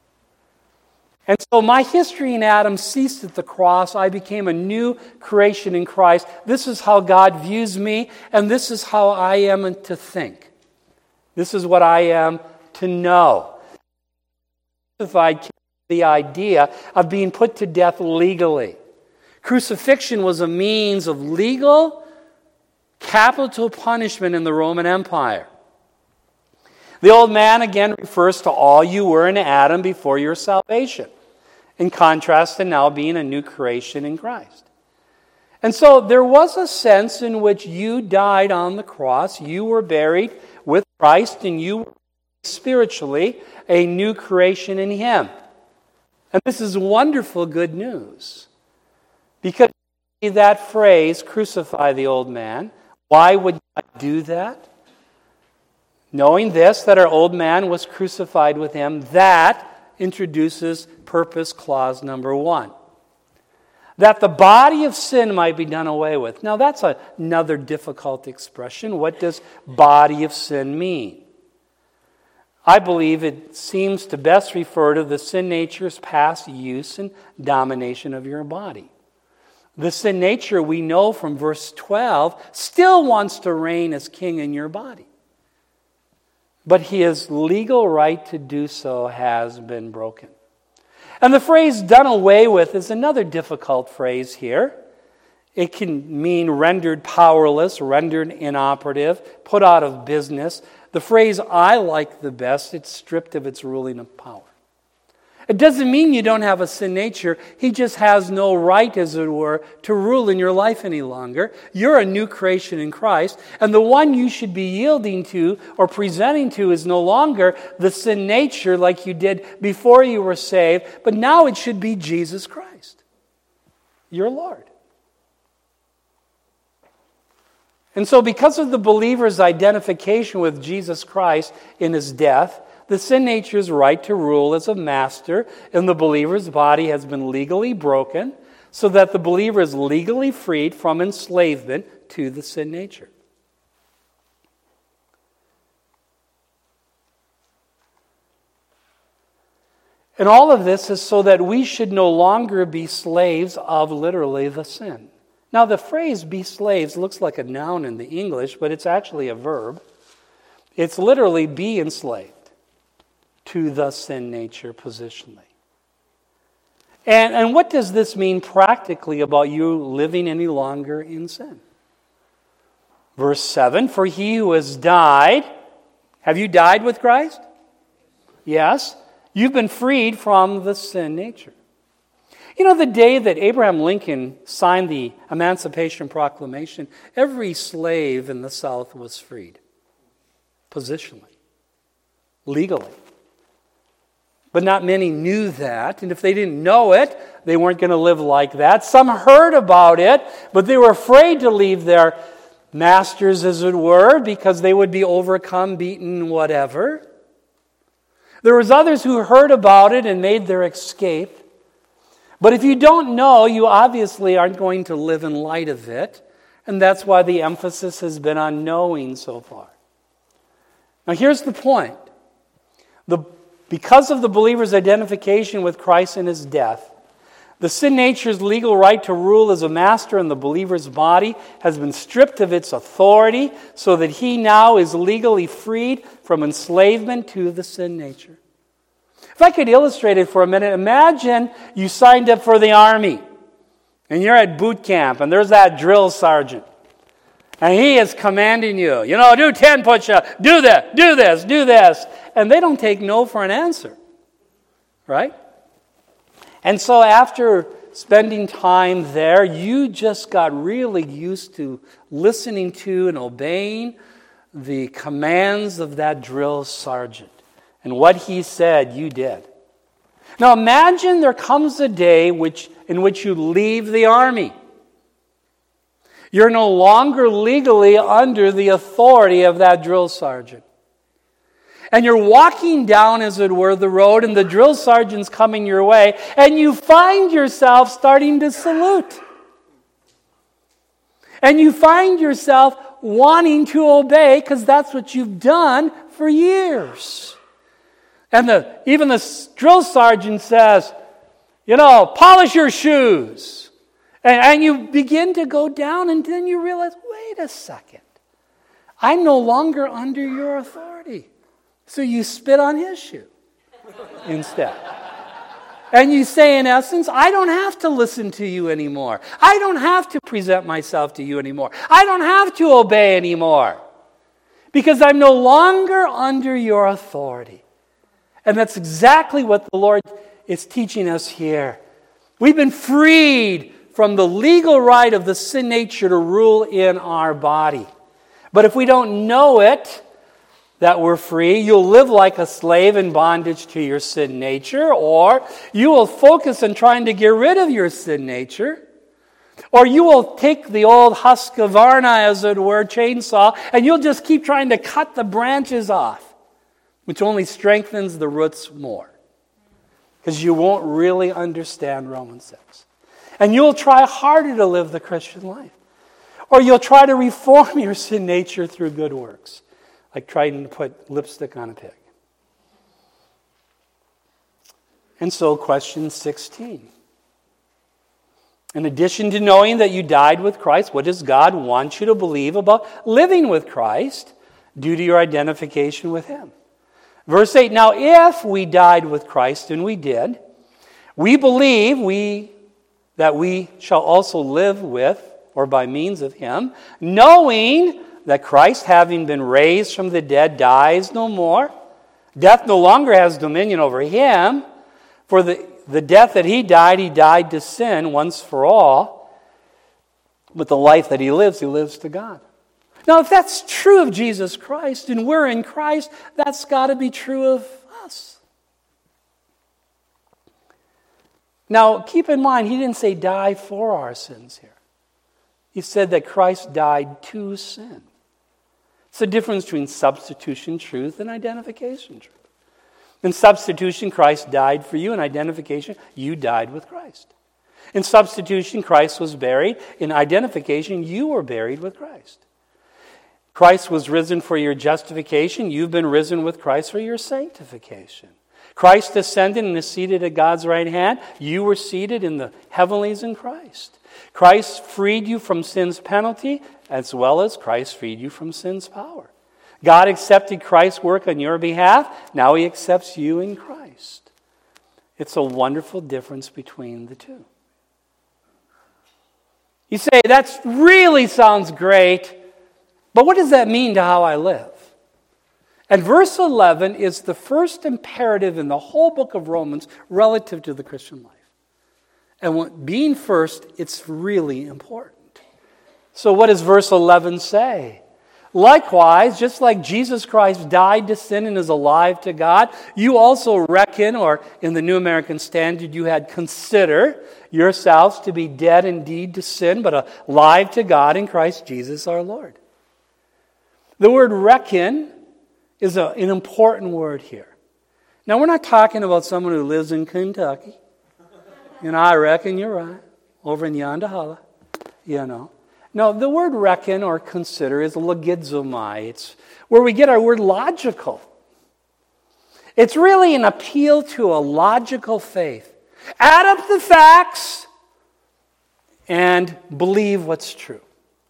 And so my history in Adam ceased at the cross. I became a new creation in Christ. This is how God views me, and this is how I am to think. This is what I am to know. Crucified, the idea of being put to death legally. Crucifixion was a means of legal, capital punishment in the Roman Empire. The old man, again, refers to all you were in Adam before your salvation, in contrast to now being a new creation in Christ. And so there was a sense in which you died on the cross, you were buried with Christ, and you were spiritually a new creation in Him. And this is wonderful good news. Because that phrase, crucify the old man, why would God do that? Knowing this, that our old man was crucified with him, that introduces purpose clause number one. That the body of sin might be done away with. Now that's another difficult expression. What does body of sin mean? I believe it seems to best refer to the sin nature's past use and domination of your body. The sin nature, we know from verse twelve, still wants to reign as king in your body. But his legal right to do so has been broken. And the phrase done away with is another difficult phrase here. It can mean rendered powerless, rendered inoperative, put out of business. The phrase I like the best, it's stripped of its ruling of power. It doesn't mean you don't have a sin nature. He just has no right, as it were, to rule in your life any longer. You're a new creation in Christ, and the one you should be yielding to or presenting to is no longer the sin nature like you did before you were saved, but now it should be Jesus Christ, your Lord. And so because of the believer's identification with Jesus Christ in his death, the sin nature's right to rule as a master in the believer's body has been legally broken so that the believer is legally freed from enslavement to the sin nature. And all of this is so that we should no longer be slaves of literally the sin. Now the phrase be slaves looks like a noun in the English, but it's actually a verb. It's literally be enslaved to the sin nature positionally. And, and what does this mean practically about you living any longer in sin? Verse seven, for he who has died, have you died with Christ? Yes. You've been freed from the sin nature. You know, the day that Abraham Lincoln signed the Emancipation Proclamation, every slave in the South was freed. Positionally. Legally. But not many knew that, and if they didn't know it, they weren't going to live like that. Some heard about it, but they were afraid to leave their masters, as it were, because they would be overcome, beaten, whatever. There was others who heard about it and made their escape. But if you don't know, you obviously aren't going to live in light of it, and that's why the emphasis has been on knowing so far. Now here's the point. The Because of the believer's identification with Christ in his death, the sin nature's legal right to rule as a master in the believer's body has been stripped of its authority so that he now is legally freed from enslavement to the sin nature. If I could illustrate it for a minute, imagine you signed up for the Army and you're at boot camp and there's that drill sergeant. And he is commanding you, you know, do ten push-ups, do this, do this, do this. And they don't take no for an answer, right? And so after spending time there, you just got really used to listening to and obeying the commands of that drill sergeant. And what he said, you did. Now imagine there comes a day which, in which you leave the army. You're no longer legally under the authority of that drill sergeant. And you're walking down, as it were, the road, and the drill sergeant's coming your way, and you find yourself starting to salute. And you find yourself wanting to obey because that's what you've done for years. And the, even the drill sergeant says, you know, polish your shoes. And, and you begin to go down, and then you realize, wait a second. I'm no longer under your authority. So you spit on his shoe instead. And you say, in essence, I don't have to listen to you anymore. I don't have to present myself to you anymore. I don't have to obey anymore. Because I'm no longer under your authority. And that's exactly what the Lord is teaching us here. We've been freed from the legal right of the sin nature to rule in our body. But if we don't know it, that we're free, you'll live like a slave in bondage to your sin nature, or you will focus on trying to get rid of your sin nature, or you will take the old Husqvarna, as it were, chainsaw, and you'll just keep trying to cut the branches off, which only strengthens the roots more, because you won't really understand Romans six. And you'll try harder to live the Christian life. Or you'll try to reform your sin nature through good works, like trying to put lipstick on a pig. And so, question sixteen. In addition to knowing that you died with Christ, what does God want you to believe about living with Christ due to your identification with Him? Verse eight, now if we died with Christ, and we did, we believe we that we shall also live with, or by means of Him, knowing that Christ, having been raised from the dead, dies no more. Death no longer has dominion over Him. For the, the death that He died, He died to sin once for all. But the life that He lives, He lives to God. Now, if that's true of Jesus Christ, and we're in Christ, that's got to be true of us. Now, keep in mind, He didn't say die for our sins here. He said that Christ died to sin. It's the difference between substitution truth and identification truth. In substitution, Christ died for you. In identification, you died with Christ. In substitution, Christ was buried. In identification, you were buried with Christ. Christ was risen for your justification. You've been risen with Christ for your sanctification. Christ ascended and is seated at God's right hand. You were seated in the heavenlies in Christ. Christ freed you from sin's penalty, as well as Christ freed you from sin's power. God accepted Christ's work on your behalf. Now He accepts you in Christ. It's a wonderful difference between the two. You say, that really sounds great, but what does that mean to how I live? And verse eleven is the first imperative in the whole book of Romans relative to the Christian life. And what, being first, it's really important. So what does verse eleven say? Likewise, just like Jesus Christ died to sin and is alive to God, you also reckon, or in the New American Standard, you had consider yourselves to be dead indeed to sin, but alive to God in Christ Jesus our Lord. The word reckon is a, an important word here. Now, we're not talking about someone who lives in Kentucky. You know, I reckon you're right. Over in yonder holla. You know. No, the word reckon or consider is logizomai. It's where we get our word logical. It's really an appeal to a logical faith. Add up the facts and believe what's true.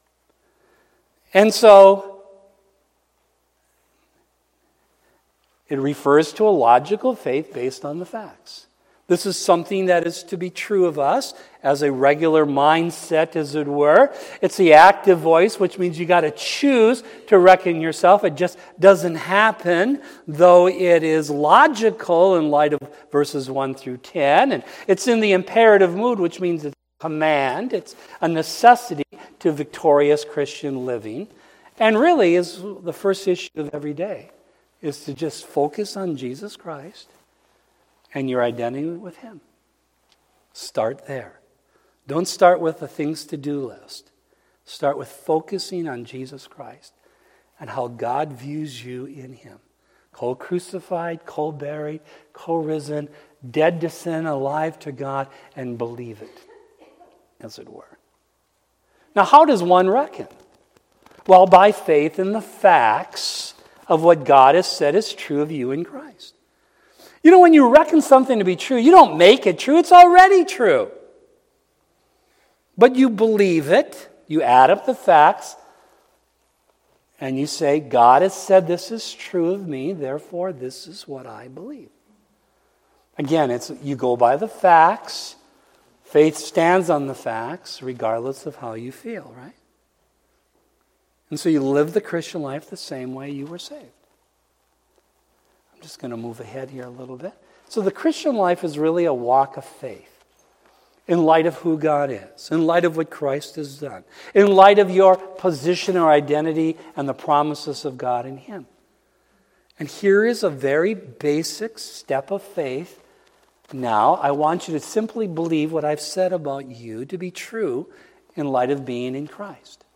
And so, It refers to a logical faith based on the facts. This is something that is to be true of us as a regular mindset, as it were. It's the active voice, which means you got to choose to reckon yourself. It just doesn't happen, though it is logical in light of verses one through ten. And it's in the imperative mood, which means it's a command. It's a necessity to victorious Christian living. And really is the first issue of every day, is to just focus on Jesus Christ and your identity with Him. Start there. Don't start with a things to do list. Start with focusing on Jesus Christ and how God views you in Him. Co-crucified, co-buried, co-risen, dead to sin, alive to God, and believe it, as it were. Now, how does one reckon? Well, by faith in the facts of what God has said is true of you in Christ. You know, when you reckon something to be true, you don't make it true. It's already true. But you believe it. You add up the facts. And you say, God has said this is true of me. Therefore, this is what I believe. Again, it's you go by the facts. Faith stands on the facts, regardless of how you feel, right? And so you live the Christian life the same way you were saved. I'm just going to move ahead here a little bit. So the Christian life is really a walk of faith in light of who God is, in light of what Christ has done, in light of your position or identity and the promises of God in Him. And here is a very basic step of faith. Now, I want you to simply believe what I've said about you to be true in light of being in Christ.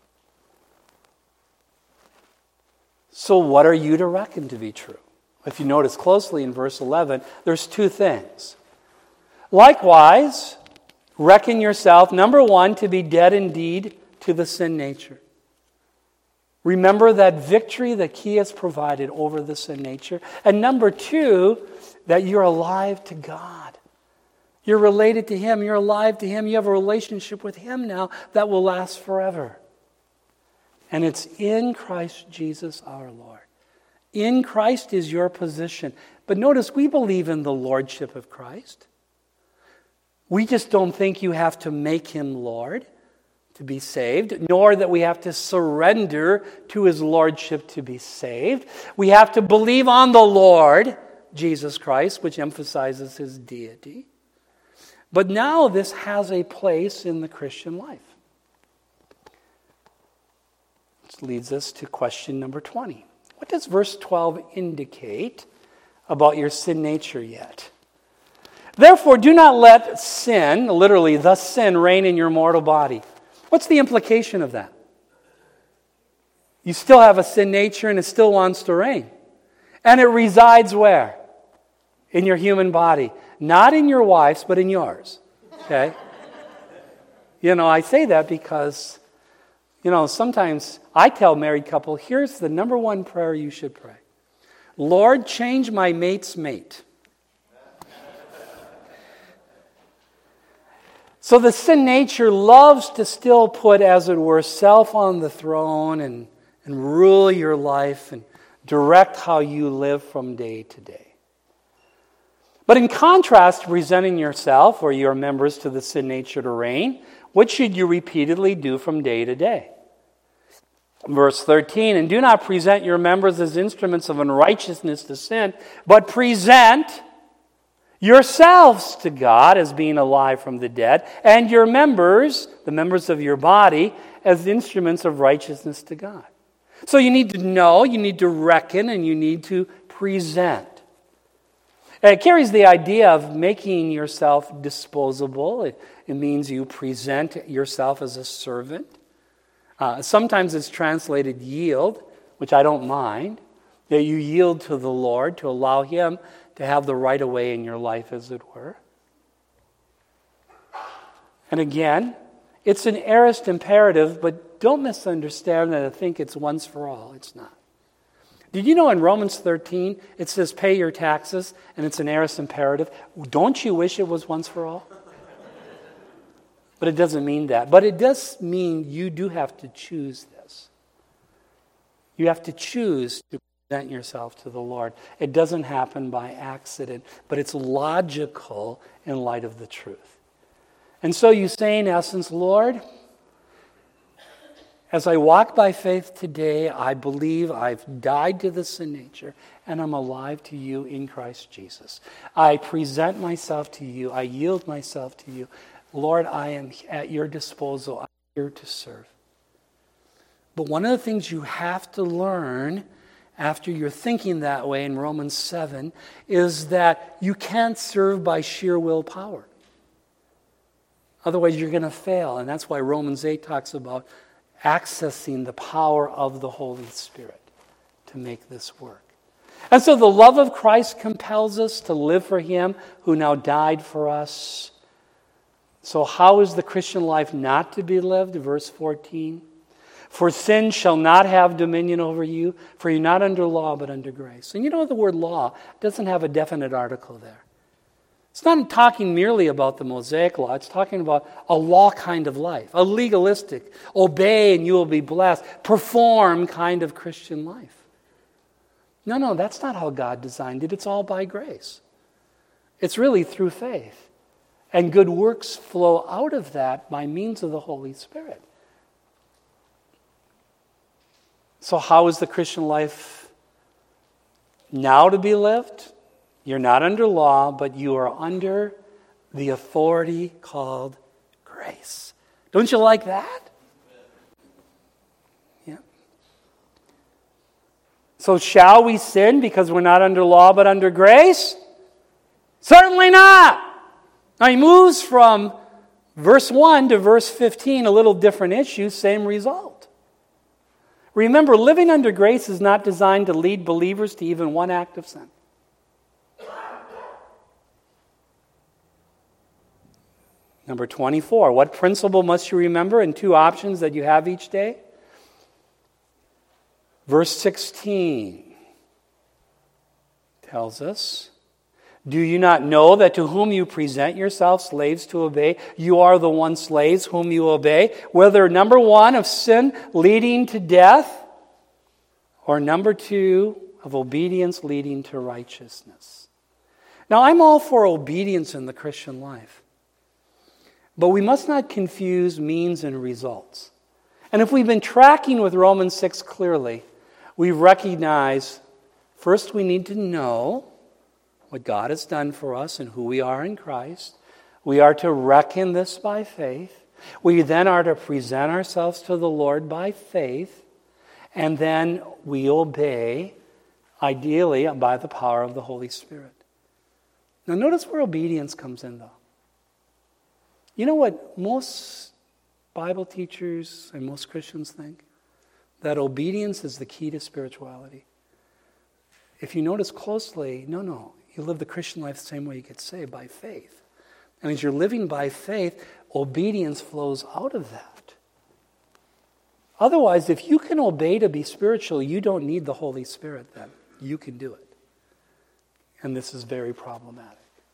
So what are you to reckon to be true? If you notice closely in verse eleven, there's two things. Likewise, reckon yourself, number one, to be dead indeed to the sin nature. Remember that victory that He has provided over the sin nature. And number two, that you're alive to God. You're related to Him. You're alive to Him. You have a relationship with Him now that will last forever. And it's in Christ Jesus our Lord. In Christ is your position. But notice, we believe in the lordship of Christ. We just don't think you have to make Him Lord to be saved, nor that we have to surrender to His lordship to be saved. We have to believe on the Lord Jesus Christ, which emphasizes His deity. But now this has a place in the Christian life. This leads us to question number twenty. What does verse twelve indicate about your sin nature yet? Therefore, do not let sin, literally the sin, reign in your mortal body. What's the implication of that? You still have a sin nature and it still wants to reign. And it resides where? In your human body. Not in your wife's, but in yours. Okay? You know, I say that because, you know, sometimes I tell married couple, here's the number one prayer you should pray. Lord, change my mate's mate. So the sin nature loves to still put, as it were, self on the throne and, and rule your life and direct how you live from day to day. But in contrast to presenting yourself or your members to the sin nature to reign, what should you repeatedly do from day to day? Verse thirteen, and do not present your members as instruments of unrighteousness to sin, but present yourselves to God as being alive from the dead, and your members, the members of your body, as instruments of righteousness to God. So you need to know, you need to reckon, and you need to present. And it carries the idea of making yourself disposable. It, it means you present yourself as a servant. Uh, sometimes it's translated yield, which I don't mind. That you yield to the Lord to allow Him to have the right of way in your life, as it were. And again, it's an aorist imperative, but don't misunderstand that I think it's once for all. It's not. Did you know in Romans thirteen, it says pay your taxes, and it's an aorist imperative? Don't you wish it was once for all? But it doesn't mean that. But it does mean you do have to choose this. You have to choose to present yourself to the Lord. It doesn't happen by accident, but it's logical in light of the truth. And so you say in essence, Lord, as I walk by faith today, I believe I've died to the sin nature and I'm alive to you in Christ Jesus. I present myself to you. I yield myself to you. Lord, I am at your disposal. I'm here to serve. But one of the things you have to learn after you're thinking that way in Romans seven is that you can't serve by sheer willpower. Otherwise, you're going to fail. And that's why Romans eight talks about accessing the power of the Holy Spirit to make this work. And so the love of Christ compels us to live for him who now died for us. So how is the Christian life not to be lived? Verse fourteen. For sin shall not have dominion over you, for you're not under law but under grace. And you know the word law doesn't have a definite article there. It's not talking merely about the Mosaic law. It's talking about a law kind of life, a legalistic, obey and you will be blessed, perform kind of Christian life. No, no, that's not how God designed it. It's all by grace. It's really through faith. And good works flow out of that by means of the Holy Spirit. So how is the Christian life now to be lived? You're not under law, but you are under the authority called grace. Don't you like that? Yeah. So shall we sin because we're not under law but under grace? Certainly not. Now he moves from verse one to verse fifteen, a little different issue, same result. Remember, living under grace is not designed to lead believers to even one act of sin. Number twenty-four, what principle must you remember in two options that you have each day? Verse sixteen tells us, do you not know that to whom you present yourselves slaves to obey, you are the one slaves whom you obey, whether number one of sin leading to death, or number two of obedience leading to righteousness. Now, I'm all for obedience in the Christian life. But we must not confuse means and results. And if we've been tracking with Romans six clearly, we recognize first we need to know what God has done for us and who we are in Christ. We are to reckon this by faith. We then are to present ourselves to the Lord by faith. And then we obey, ideally, by the power of the Holy Spirit. Now notice where obedience comes in, though. You know what most Bible teachers and most Christians think? That obedience is the key to spirituality. If you notice closely, no, no, you live the Christian life the same way you get saved, by faith. And as you're living by faith, obedience flows out of that. Otherwise, if you can obey to be spiritual, you don't need the Holy Spirit then. You can do it. And this is very problematic.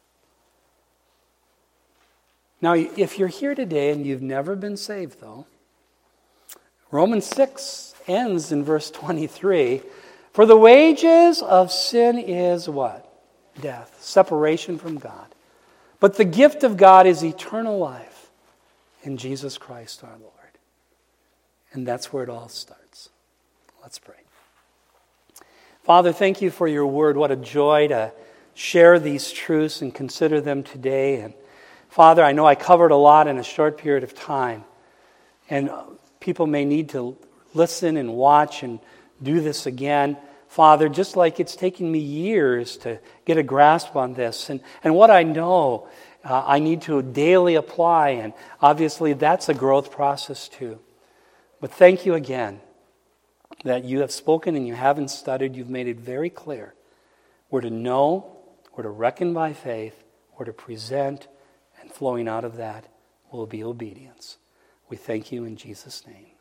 Now, if you're here today and you've never been saved, though, Romans six ends in verse twenty-three. For the wages of sin is what? Death, separation from God. But the gift of God is eternal life in Jesus Christ our Lord. And that's where it all starts. Let's pray. Father, thank you for your word. What a joy to share these truths and consider them today. And Father, I know I covered a lot in a short period of time. And people may need to listen and watch and do this again. Father, just like it's taken me years to get a grasp on this. And, and what I know, uh, I need to daily apply. And obviously that's a growth process too. But thank you again that you have spoken and you haven't stuttered. You've made it very clear. We're to know, we're to reckon by faith, we're to present, and flowing out of that will be obedience. We thank you in Jesus' name.